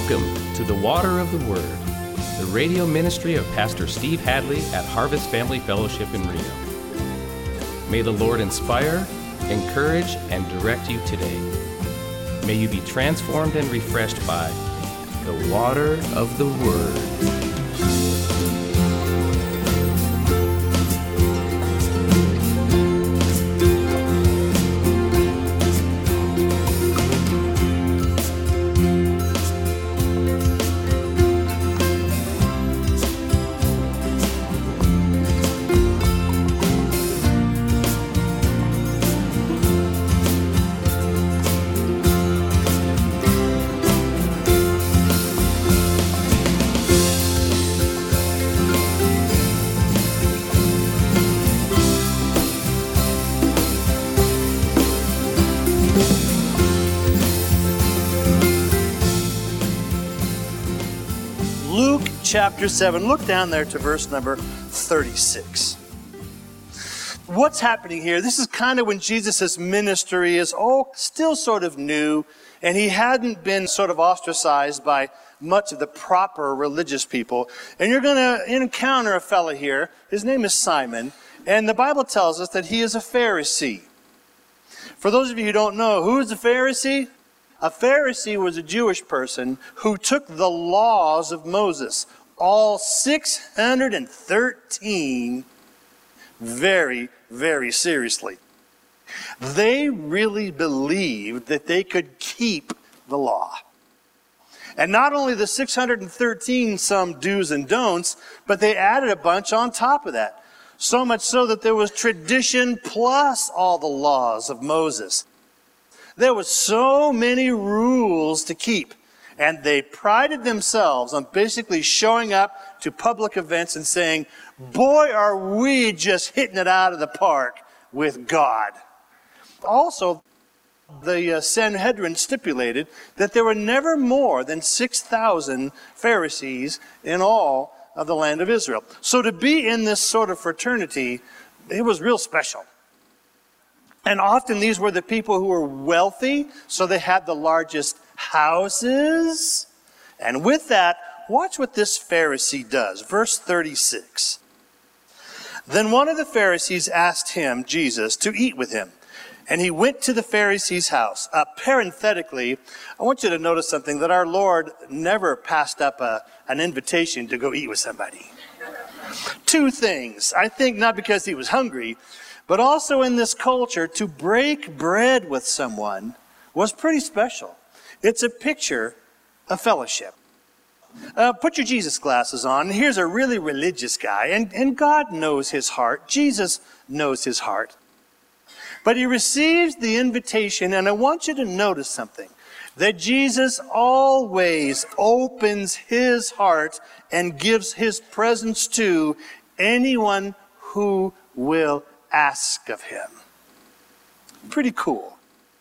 Welcome to the Water of the Word, the radio ministry of Pastor Steve Hadley at Harvest Family Fellowship in Reno. May the Lord inspire, encourage, and direct you today. May you be transformed and refreshed by the water of the Word. Chapter 7, look down there to verse number 36. What's happening here? This is kind of when Jesus' ministry is still sort of new, and he hadn't been sort of ostracized by much of the proper religious people. And you're going to encounter a fellow here. His name is Simon, and the Bible tells us that he is a Pharisee. For those of you who don't know, who is a Pharisee? A Pharisee was a Jewish person who took the laws of Moses, all 613, very, very seriously. They really believed that they could keep the law. And not only the 613 some do's and don'ts, but they added a bunch on top of that. So much so that there was tradition plus all the laws of Moses. There was so many rules to keep. And they prided themselves on basically showing up to public events and saying, boy, are we just hitting it out of the park with God. Also, the Sanhedrin stipulated that there were never more than 6,000 Pharisees in all of the land of Israel. So to be in this sort of fraternity, it was real special. And often these were the people who were wealthy, so they had the largest houses. And with that, watch what this Pharisee does. Verse 36. Then one of the Pharisees asked him, Jesus, to eat with him. And he went to the Pharisee's house. Parenthetically, I want you to notice something, that our Lord never passed up an invitation to go eat with somebody. Two things. I think not because he was hungry, but also in this culture, to break bread with someone was pretty special. It's a picture of fellowship. Put your Jesus glasses on. Here's a really religious guy, and God knows his heart. Jesus knows his heart. But he receives the invitation, and I want you to notice something, that Jesus always opens his heart and gives his presence to anyone who will ask of him. Pretty cool.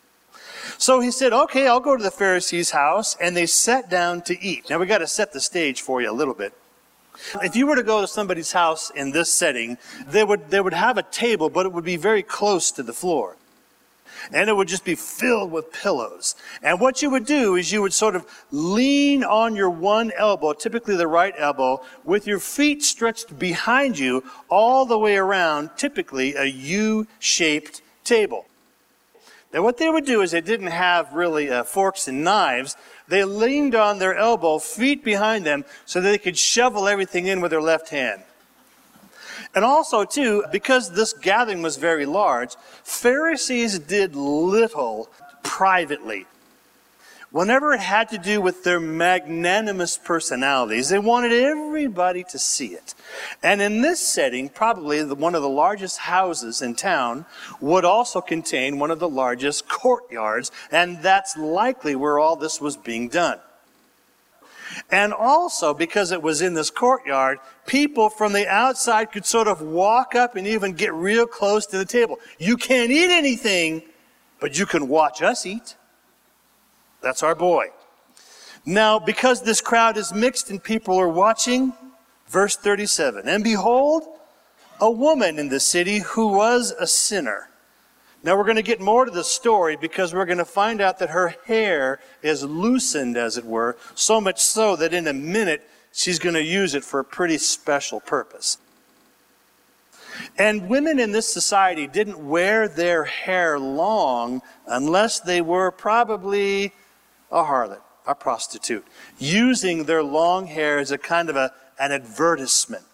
So he said, okay, I'll go to the Pharisee's house, and they sat down to eat. Now we got to set the stage for you a little bit. If you were to go to somebody's house in this setting, they would have a table, but it would be very close to the floor. And it would just be filled with pillows. And what you would do is you would sort of lean on your one elbow, typically the right elbow, with your feet stretched behind you all the way around, typically a U-shaped table. Now what they would do is they didn't have really forks and knives. They leaned on their elbow, feet behind them, so that they could shovel everything in with their left hand. And also, too, because this gathering was very large, Pharisees did little privately. Whenever it had to do with their magnanimous personalities, they wanted everybody to see it. And in this setting, probably one of the largest houses in town would also contain one of the largest courtyards, and that's likely where all this was being done. And also, because it was in this courtyard, people from the outside could sort of walk up and even get real close to the table. You can't eat anything, but you can watch us eat. That's our boy. Now, because this crowd is mixed and people are watching, verse 37, and behold, a woman in the city who was a sinner. Now we're going to get more to the story because we're going to find out that her hair is loosened, as it were, so much so that in a minute she's going to use it for a pretty special purpose. And women in this society didn't wear their hair long unless they were probably a harlot, a prostitute, using their long hair as a kind of an advertisement.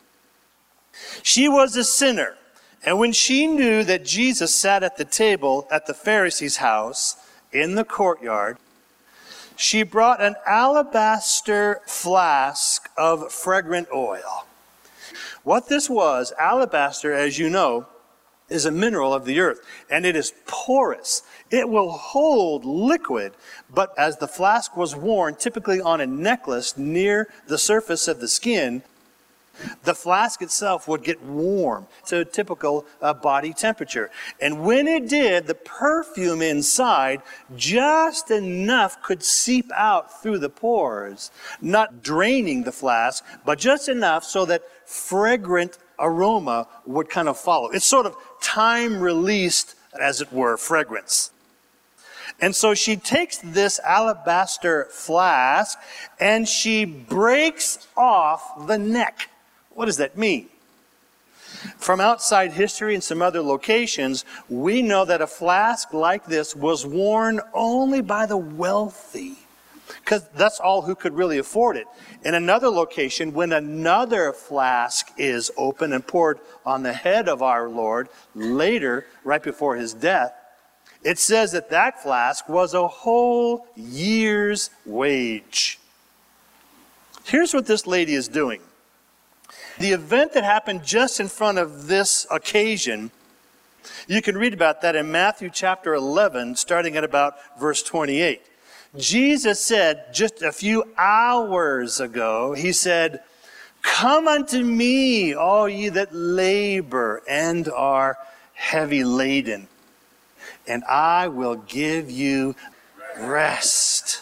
She was a sinner. And when she knew that Jesus sat at the table at the Pharisee's house in the courtyard, she brought an alabaster flask of fragrant oil. What this was, alabaster, as you know, is a mineral of the earth, and it is porous. It will hold liquid, but as the flask was worn, typically on a necklace near the surface of the skin, the flask itself would get warm to a typical body temperature. And when it did, the perfume inside, just enough could seep out through the pores, not draining the flask, but just enough so that fragrant aroma would kind of follow. It's sort of time-released, as it were, fragrance. And so she takes this alabaster flask and she breaks off the neck. What does that mean? From outside history and some other locations, we know that a flask like this was worn only by the wealthy, because that's all who could really afford it. In another location, when another flask is open and poured on the head of our Lord later, right before his death, it says that that flask was a whole year's wage. Here's what this lady is doing. The event that happened just in front of this occasion, you can read about that in Matthew chapter 11, starting at about verse 28. Jesus said just a few hours ago, he said, "Come unto me, all ye that labor and are heavy laden, and I will give you rest.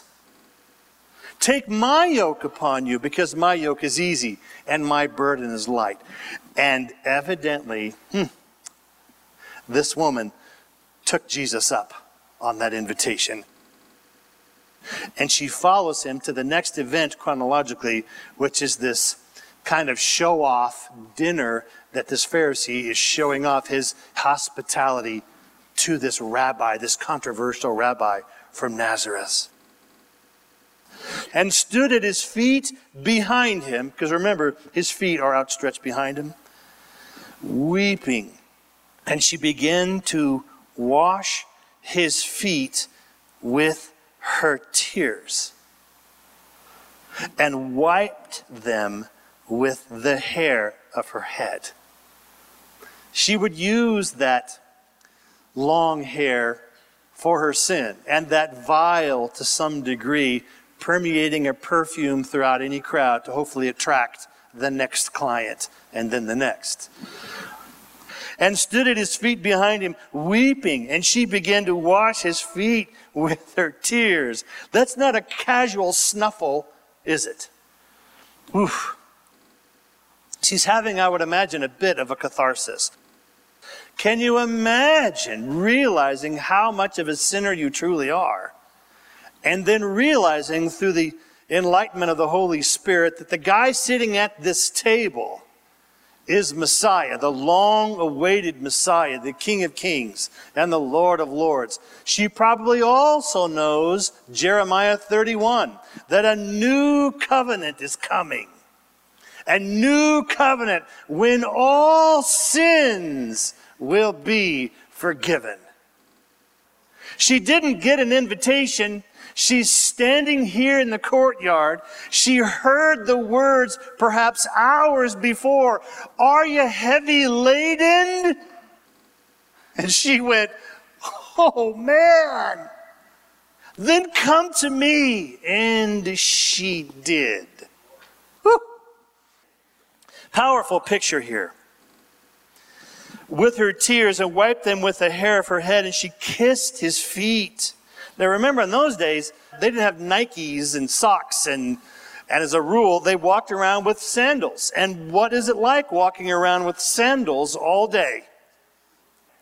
Take my yoke upon you, because my yoke is easy and my burden is light." And evidently, this woman took Jesus up on that invitation. And she follows him to the next event chronologically, which is this kind of show-off dinner that this Pharisee is showing off his hospitality to this rabbi, this controversial rabbi from Nazareth. And stood at his feet behind him, because remember, his feet are outstretched behind him, weeping. And she began to wash his feet with her tears and wiped them with the hair of her head. She would use that long hair for her sin, and that vial to some degree permeating a perfume throughout any crowd to hopefully attract the next client and then the next. And stood at his feet behind him, weeping, and she began to wash his feet with her tears. That's not a casual snuffle, is it? Oof. She's having, I would imagine, a bit of a catharsis. Can you imagine realizing how much of a sinner you truly are? And then realizing through the enlightenment of the Holy Spirit that the guy sitting at this table is Messiah, the long-awaited Messiah, the King of Kings and the Lord of Lords. She probably also knows Jeremiah 31, that a new covenant is coming. A new covenant when all sins will be forgiven. She didn't get an invitation. She's standing here in the courtyard. She heard the words perhaps hours before, "Are you heavy laden?" And she went, "Oh man, then come to me." And she did. Whew. Powerful picture here. With her tears, and wiped them with the hair of her head, and she kissed his feet. Now remember, in those days, they didn't have Nikes and socks, and as a rule, they walked around with sandals. And what is it like walking around with sandals all day?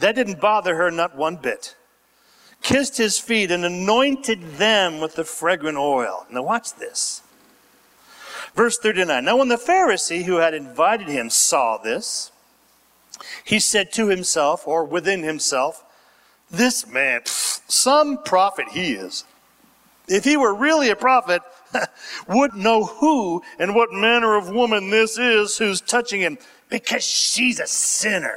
That didn't bother her not one bit. Kissed his feet and anointed them with the fragrant oil. Now watch this. Verse 39. Now when the Pharisee who had invited him saw this, he said to himself, or within himself, this man, some prophet he is. If he were really a prophet, would know who and what manner of woman this is who's touching him, because she's a sinner.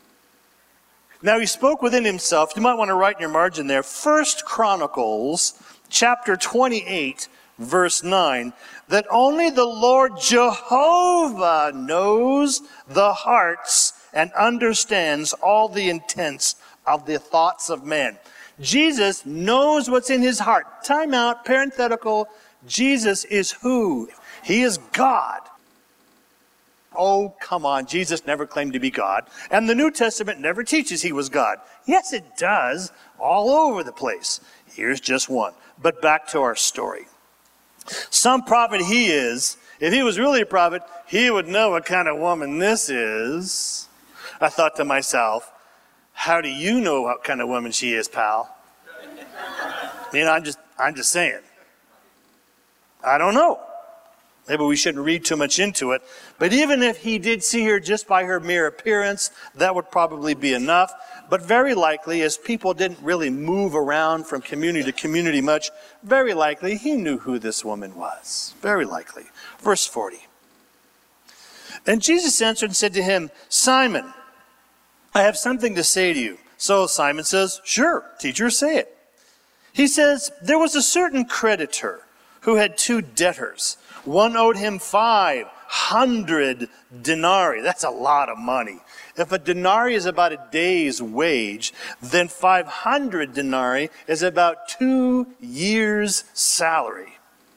Now he spoke within himself. You might want to write in your margin there, 1 Chronicles chapter 28, verse 9, that only the Lord Jehovah knows the hearts and understands all the intents of the thoughts of men. Jesus knows what's in his heart. Time out, parenthetical. Jesus is who? He is God. Oh, come on. Jesus never claimed to be God. And the New Testament never teaches he was God. Yes, it does. All over the place. Here's just one. But back to our story. Some prophet he is. If he was really a prophet, he would know what kind of woman this is. I thought to myself, how do you know what kind of woman she is, pal? I'm just saying. I don't know. Maybe we shouldn't read too much into it. But even if he did see her just by her mere appearance, that would probably be enough. But very likely, as people didn't really move around from community to community much, very likely he knew who this woman was. Very likely. Verse 40. And Jesus answered and said to him, Simon, I have something to say to you. So Simon says, sure, teacher, say it. He says, there was a certain creditor who had 2 debtors. One owed him 500 denarii. That's a lot of money. If a denarii is about a day's wage, then 500 denarii is about 2 years' salary.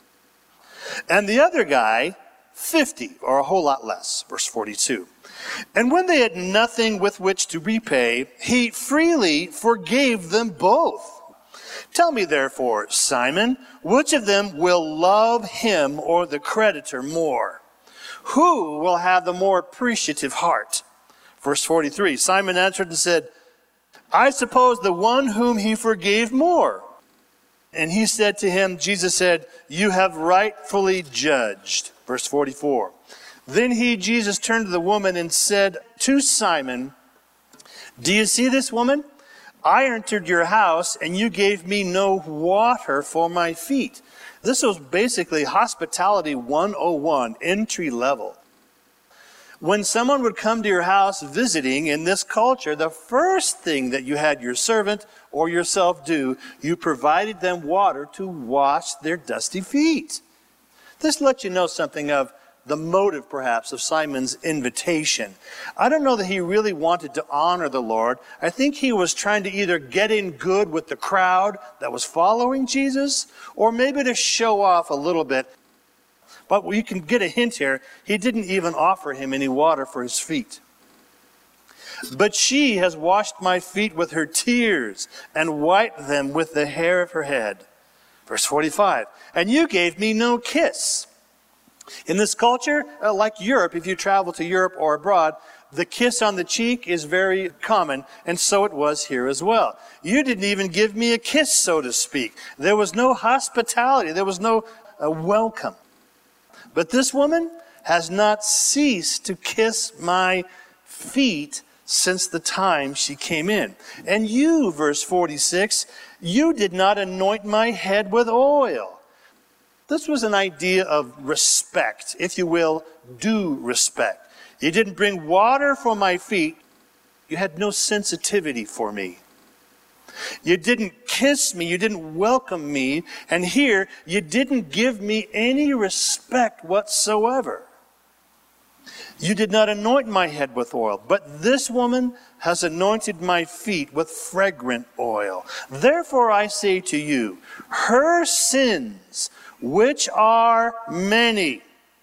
And the other guy, 50, or a whole lot less. Verse 42. And when they had nothing with which to repay, he freely forgave them both. Tell me, therefore, Simon, which of them will love him or the creditor more? Who will have the more appreciative heart? Verse 43, Simon answered and said, I suppose the one whom he forgave more. And he said to him, Jesus said, you have rightfully judged. Verse 44. Then Jesus turned to the woman and said to Simon, do you see this woman? I entered your house and you gave me no water for my feet. This was basically hospitality 101, entry level. When someone would come to your house visiting in this culture, the first thing that you had your servant or yourself do, you provided them water to wash their dusty feet. This lets you know something of the motive, perhaps, of Simon's invitation. I don't know that he really wanted to honor the Lord. I think he was trying to either get in good with the crowd that was following Jesus, or maybe to show off a little bit. But you can get a hint here. He didn't even offer him any water for his feet. But she has washed my feet with her tears and wiped them with the hair of her head. Verse 45, and you gave me no kiss. In this culture, like Europe, if you travel to Europe or abroad, the kiss on the cheek is very common, and so it was here as well. You didn't even give me a kiss, so to speak. There was no hospitality. There was no welcome. But this woman has not ceased to kiss my feet since the time she came in. And you, verse 46, you did not anoint my head with oil. This was an idea of respect, if you will, due respect. You didn't bring water for my feet. You had no sensitivity for me. You didn't kiss me. You didn't welcome me. And here, you didn't give me any respect whatsoever. You did not anoint my head with oil, but this woman has anointed my feet with fragrant oil. Therefore I say to you, her sins, which are many,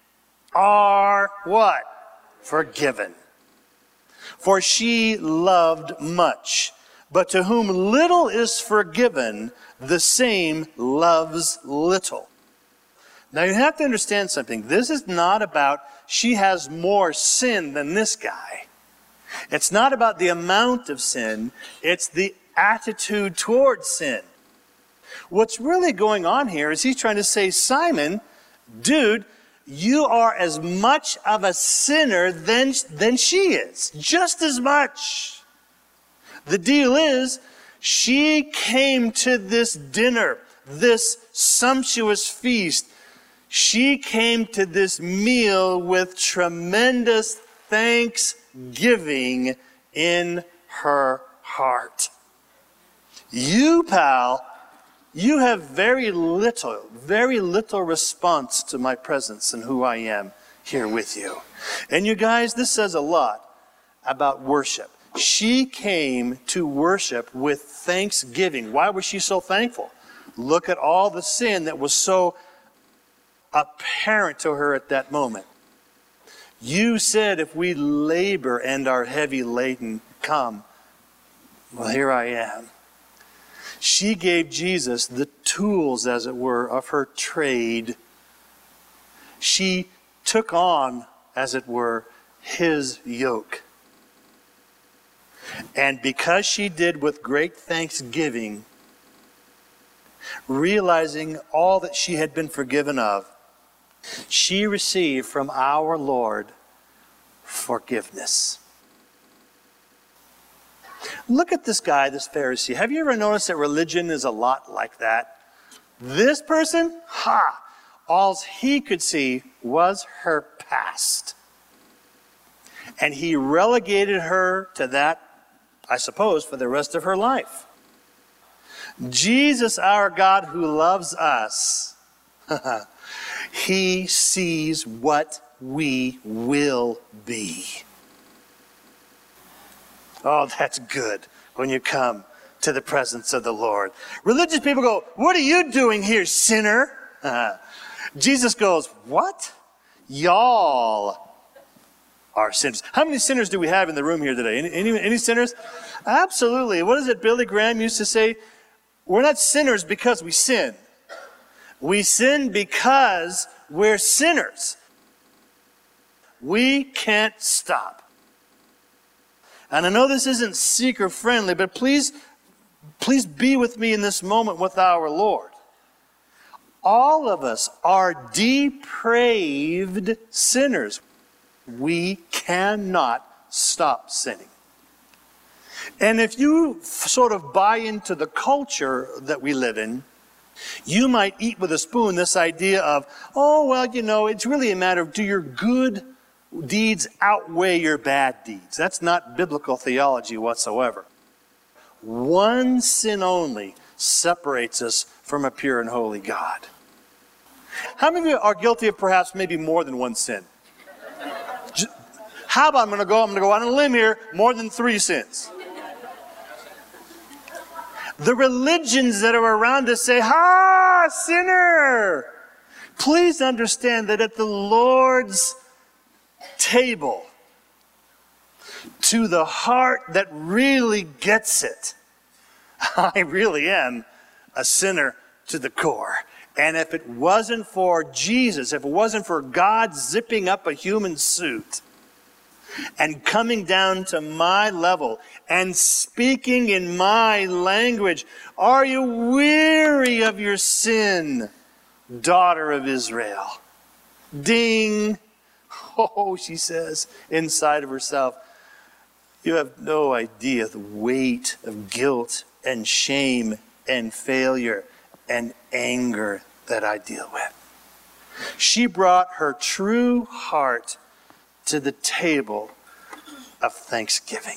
are what? Forgiven. For she loved much, but to whom little is forgiven, the same loves little. Now you have to understand something. This is not about she has more sin than this guy. It's not about the amount of sin, it's the attitude towards sin. What's really going on here is he's trying to say, Simon, dude, you are as much of a sinner than she is. Just as much. The deal is, she came to this dinner, this sumptuous feast. She came to this meal with tremendous thanksgiving in her heart. You, pal, you have very little response to my presence and who I am here with you. And you guys, this says a lot about worship. She came to worship with thanksgiving. Why was she so thankful? Look at all the sin that was so apparent to her at that moment. You said, if we labor and are heavy laden, come. Well, here I am. She gave Jesus the tools, as it were, of her trade. She took on, as it were, his yoke. And because she did with great thanksgiving, realizing all that she had been forgiven of, she received from our Lord forgiveness. Look at this guy, this Pharisee. Have you ever noticed that religion is a lot like that? This person, all he could see was her past. And he relegated her to that, I suppose, for the rest of her life. Jesus, our God who loves us, he sees what we will be. Oh, that's good when you come to the presence of the Lord. Religious people go, what are you doing here, sinner? Jesus goes, what? Y'all are sinners. How many sinners do we have in the room here today? Any sinners? Absolutely. What is it Billy Graham used to say? We're not sinners because we sin. We sin because we're sinners. We can't stop. And I know this isn't seeker friendly, but please be with me in this moment with our Lord. All of us are depraved sinners. We cannot stop sinning. And if you sort of buy into the culture that we live in, you might eat with a spoon this idea of, oh, well, it's really a matter of, do your good deeds outweigh your bad deeds? That's not biblical theology whatsoever. One sin only separates us from a pure and holy God. How many of you are guilty of perhaps maybe more than one sin? How about I'm going to go out on a limb here, more than 3 sins. The religions that are around us say, sinner! Please understand that at the Lord's table, to the heart that really gets it, I really am a sinner to the core. And if it wasn't for Jesus, if it wasn't for God zipping up a human suit and coming down to my level and speaking in my language, are you weary of your sin, daughter of Israel? Ding! Oh, she says inside of herself, you have no idea the weight of guilt and shame and failure and anger that I deal with. She brought her true heart to the table of thanksgiving.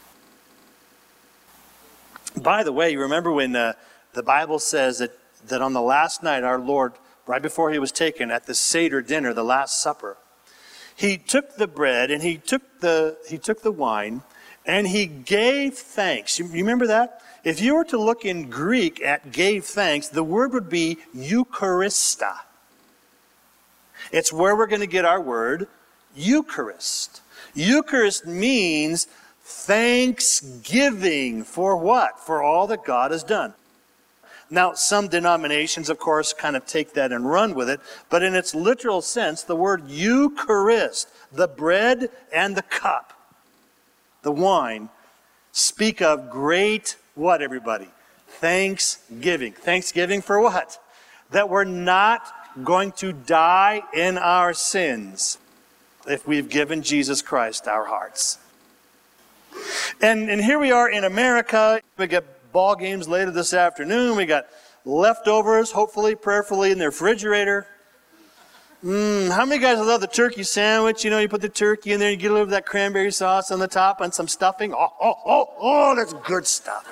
By the way, you remember when the Bible says that on the last night, our Lord, right before he was taken at the Seder dinner, the Last Supper, he took the bread and he took the wine and he gave thanks. You remember that? If you were to look in Greek at gave thanks, the word would be Eucharista. It's where we're going to get our word Eucharist. Eucharist means thanksgiving for what? For all that God has done. Now, some denominations, of course, kind of take that and run with it, but in its literal sense, the word Eucharist, the bread and the cup, the wine, speak of great, what everybody? Thanksgiving. Thanksgiving for what? That we're not going to die in our sins if we've given Jesus Christ our hearts. And here we are in America. We got ball games later this afternoon. We got leftovers, hopefully, prayerfully, in the refrigerator. How many guys love the turkey sandwich? You know, you put the turkey in there, you get a little of that cranberry sauce on the top and some stuffing. Oh, that's good stuff.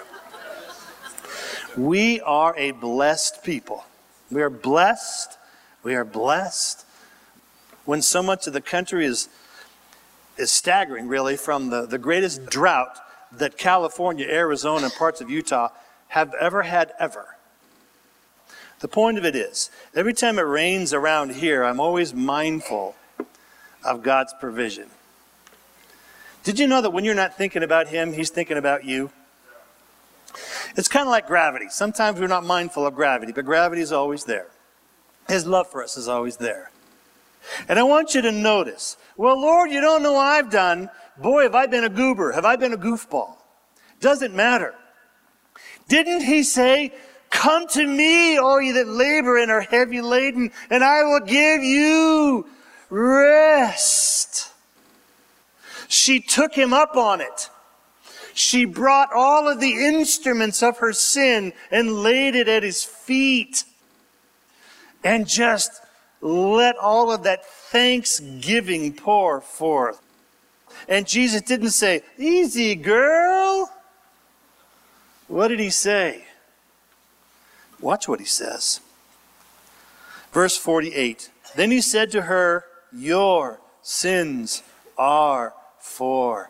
We are a blessed people. We are blessed. We are blessed. When so much of the country is staggering, really, from the greatest drought that California, Arizona, and parts of Utah have ever had ever. The point of it is, every time it rains around here, I'm always mindful of God's provision. Did you know that when you're not thinking about Him, He's thinking about you? It's kind of like gravity. Sometimes we're not mindful of gravity, but gravity is always there. His love for us is always there. And I want you to notice, well, Lord, you don't know what I've done. Boy, have I been a goober. Have I been a goofball? Doesn't matter. Didn't He say, come to me, all you that labor and are heavy laden, and I will give you rest. She took Him up on it. She brought all of the instruments of her sin and laid it at His feet. And just let all of that thanksgiving pour forth. And Jesus didn't say, easy girl. What did He say? Watch what He says. Verse 48. Then He said to her, your sins are forgiven.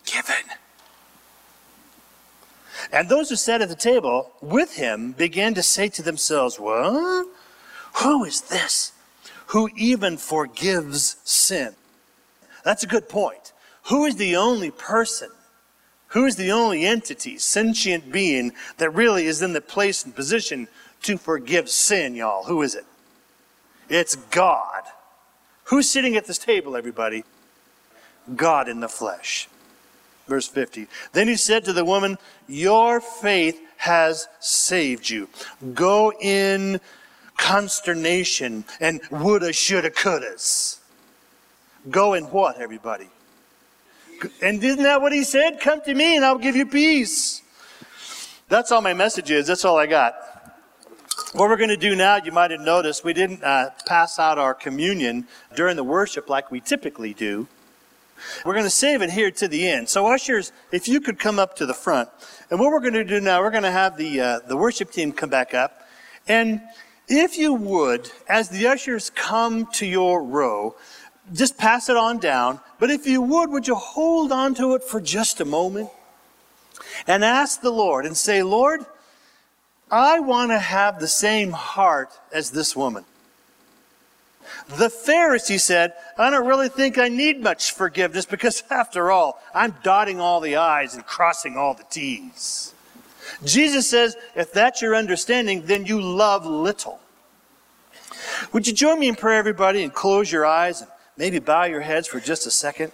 And those who sat at the table with Him began to say to themselves, what? Who is this who even forgives sin? That's a good point. Who is the only person? Who is the only entity, sentient being, that really is in the place and position to forgive sin, y'all? Who is it? It's God. Who's sitting at this table, everybody? God in the flesh. Verse 50. Then He said to the woman, your faith has saved you. Go in consternation and woulda, shoulda, couldas. Go in what, everybody? And isn't that what He said? Come to me and I'll give you peace. That's all my message is. That's all I got. What we're going to do now, you might have noticed, we didn't pass out our communion during the worship like we typically do. We're going to save it here to the end. So ushers, if you could come up to the front. And what we're going to do now, we're going to have the worship team come back up. And if you would, as the ushers come to your row, just pass it on down. But if you would you hold on to it for just a moment and ask the Lord and say, Lord, I want to have the same heart as this woman. The Pharisee said, I don't really think I need much forgiveness because after all, I'm dotting all the I's and crossing all the T's. Jesus says, if that's your understanding, then you love little. Would you join me in prayer, everybody, and close your eyes and maybe bow your heads for just a second?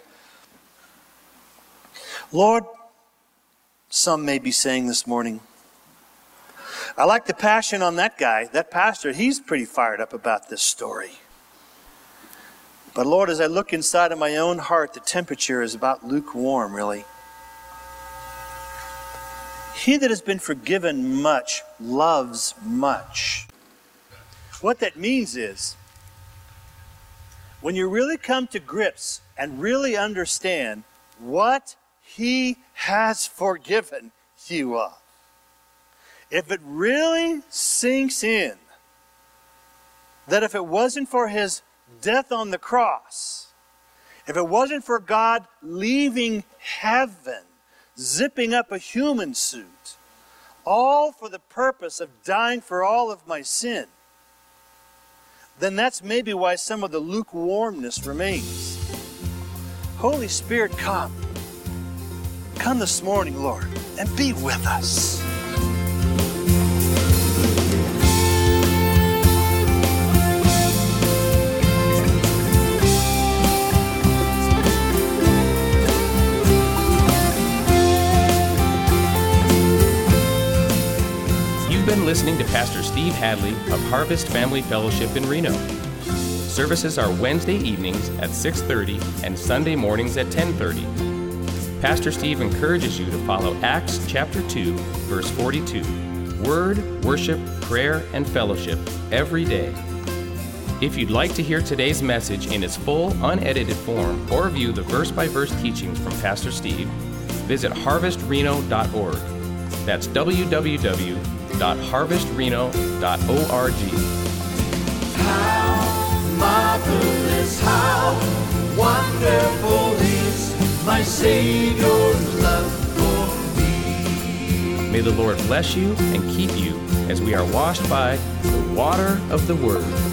Lord, some may be saying this morning, I like the passion on that guy, that pastor. He's pretty fired up about this story. But Lord, as I look inside of my own heart, the temperature is about lukewarm, really. He that has been forgiven much loves much. What that means is, when you really come to grips and really understand what He has forgiven you of, if it really sinks in that if it wasn't for His death on the cross, if it wasn't for God leaving heaven, zipping up a human suit, all for the purpose of dying for all of my sin, then that's maybe why some of the lukewarmness remains. Holy Spirit, come. Come this morning, Lord, and be with us. listening to Pastor Steve Hadley of Harvest Family Fellowship in Reno. Services are Wednesday evenings at 6:30 and Sunday mornings at 10:30. Pastor Steve encourages you to follow Acts chapter 2, verse 42, Word, Worship, Prayer, and Fellowship every day. If you'd like to hear today's message in its full, unedited form or view the verse-by-verse teachings from Pastor Steve, visit harvestreno.org. That's www.harvestreno.org. How marvelous, how wonderful is my Savior's love for me. May the Lord bless you and keep you as we are washed by the water of the Word.